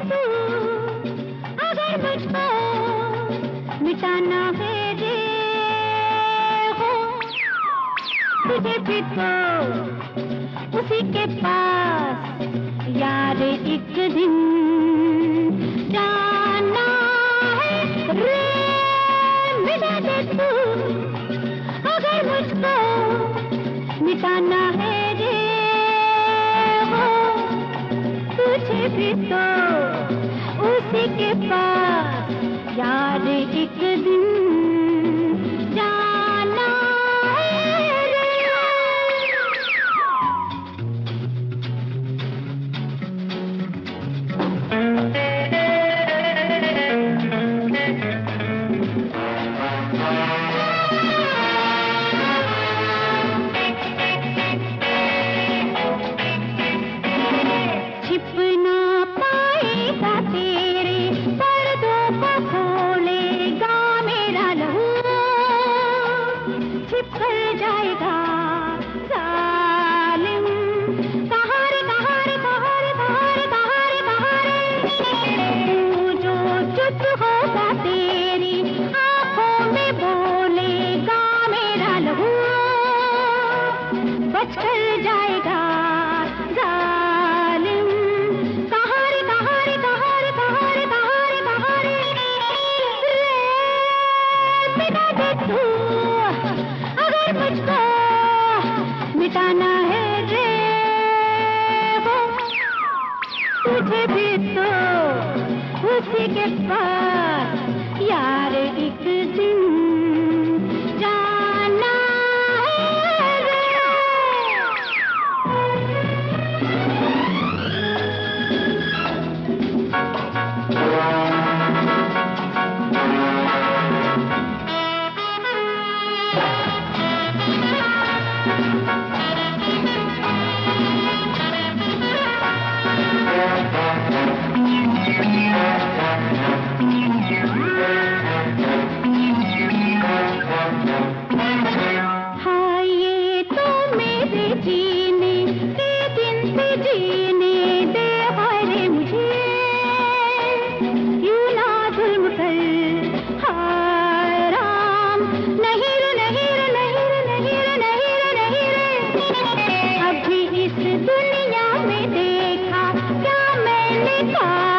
तू अगर मुझको मिटाना है रे हो, तुझे भी तो उसी के पास यार एक दिन जाना है रे। मिटा दे तू अगर मुझको मिटाना है रे हो, तुझे भी तो उसी के पास यार एक दिन जाना है रे। छिप ना पाएगा तेरे पर्दों को, खोलेगा मेरा लहू, छिप कर जाएगा जालिम। कहाँ रे कहाँ रे कहाँ रे कहाँ रे कहाँ रे कहाँ रे, तू जो चुप होगा तेरी आंखों में बोलेगा मेरा लहू, बच कर जाएगा जालिम। कहाँ रे कहाँ रे कहाँ रे कहाँ रे कहाँ रे कहाँ रे, मिटा दे तू अगर मुझको मिटाना है रे हो, तुझे भी तो उसी के पास यार एक दिन जाना है रे। हाँ ये तो मेरे जीने के दिन से जीने दे हाय मुझे, यूं ना जुल्म कर हाय राम। नहीं रे नहीं रे नहीं रे नहीं रे नहीं रे नहीं रे, अभी इस दुनिया में देखा क्या मैंने कहा